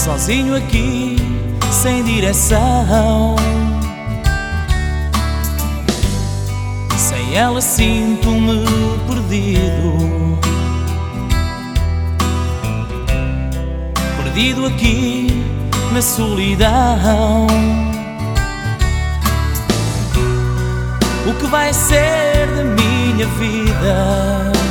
sozinho aqui, sem direção. Sem ela sinto-me perdido, perdido aqui na solidão. O que vai ser da minha vida?